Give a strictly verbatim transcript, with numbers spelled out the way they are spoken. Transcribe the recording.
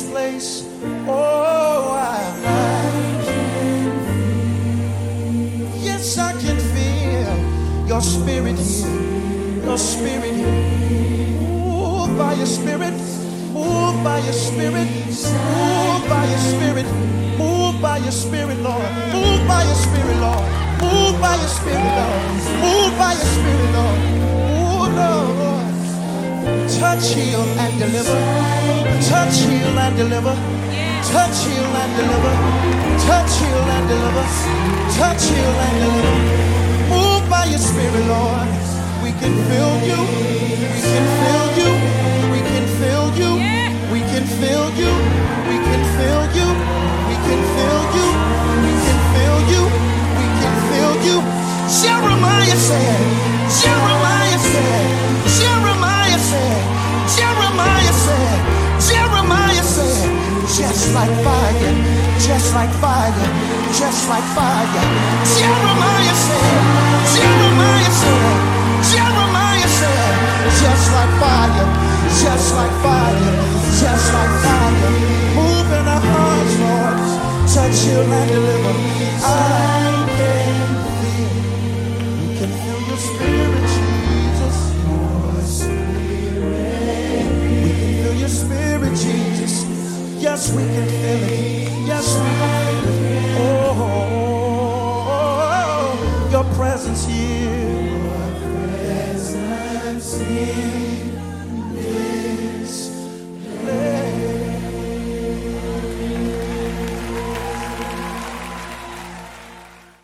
place. Oh, I, yes, I can feel your spirit here, your spirit here. Move by your spirit, move by your spirit, move by your spirit, move by your spirit, Lord. Move by your spirit, Lord. Move by your spirit, Lord. Move by your spirit, Lord. Oh, Lord. Touch, heal, and deliver. Touch, heal, and deliver. Touch, heal, and deliver. Touch, heal, and deliver. Touch, heal, and deliver. Move by your spirit, Lord. We can feel you. We can feel you. We can feel you. We can feel you. We can feel you. We can feel you. We can feel you. We can feel you. Jeremiah said. Jeremiah said. Jeremiah said. Jeremiah said. Jeremiah said. Just like fire. Just like fire. Just like fire. Jeremiah said. Jeremiah said. Jeremiah said. Just like fire. Just like fire. Just like fire. Move in our hearts, Lord. Touch, heal, and deliver. I can feel. You can feel your spirit, Jesus. We can feel your spirit, Jesus. Yes, we can feel it. Yes, we can feel it. Oh, your presence here. Your presence in this place.